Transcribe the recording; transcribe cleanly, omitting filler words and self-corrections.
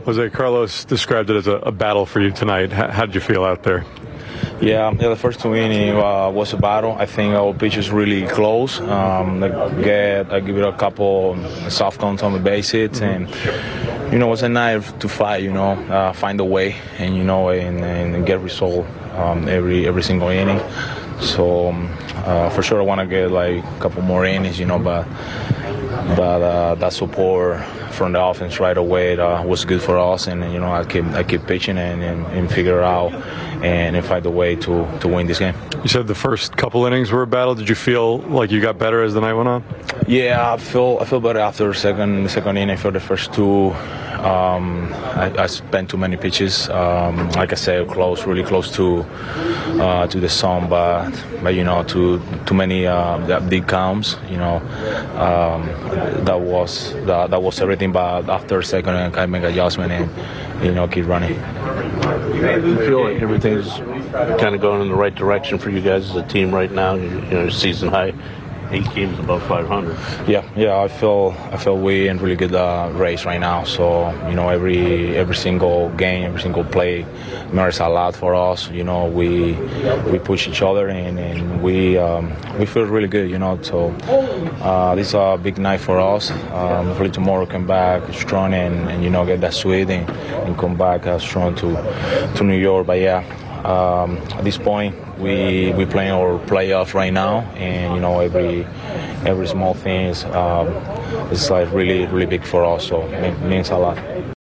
Jose, Carlos described it as a battle for you tonight. How did you feel out there? Yeah, the first 2 innings was a battle. I think our pitch is really close. I give it a couple soft counts on the base hits, and it was a night to fight. Find a way, and and get result every single inning. So for sure, I want to get like a couple more innings. But that support from the offense right away was good for us, and I keep pitching and figure out and find a way to win this game. You said the first couple innings were a battle. Did you feel like you got better as the night went on? Yeah, I feel better after the second inning. For the first two, I spent too many pitches. Like I said, really close to the zone, but too many big counts. That was everything. But after second, I make adjustment and keep running. You feel like everything's kind of going in the right direction for you guys as a team right now? Season high, 8 games above 500. Yeah. I feel we're in really good race right now. So every single game, every single play matters a lot for us. We push each other and we feel really good. So this is a big night for us. Hopefully tomorrow come back strong and get that sweet and come back strong to New York. But yeah. At this point, we playing our playoff right now, and every small thing is like really big for us. So it means a lot.